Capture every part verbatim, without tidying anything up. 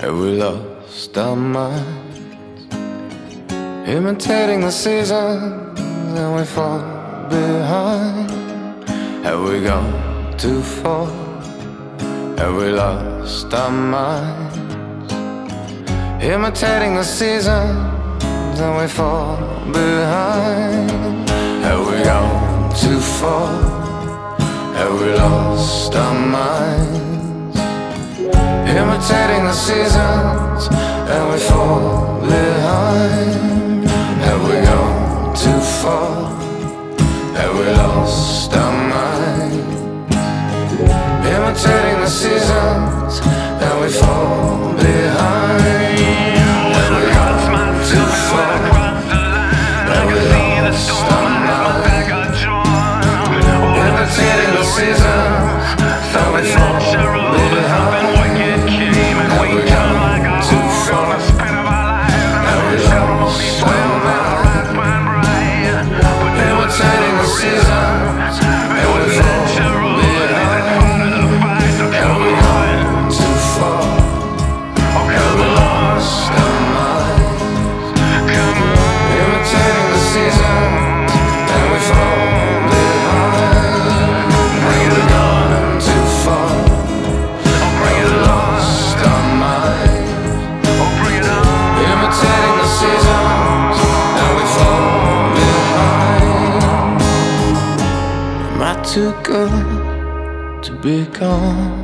Have we lost our minds? Imitating the seasons and we fall behind. Have we gone too far? Have we lost our minds? Imitating the seasons and we fall behind. Have we gone too far? Have we lost our minds? Imitating the seasons and we fall behind. Have we gone too far? Have we lost our minds? Imitating the seasons and we fall behind. Have we gone too far? Have we lost our minds? Imitating the seasons and we fall behind. Have we gone too far? Have we lost our minds? Imitating the seasons and we fall behind. Have we gone too far? Have we lost our minds? Imitating the seasons and we fall behind. Have we gone too far? Have we lost our minds? Imitating the seasons and we fall behind. Am I too good to be gone?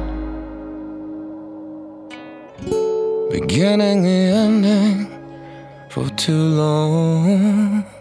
Beginning the ending for too long.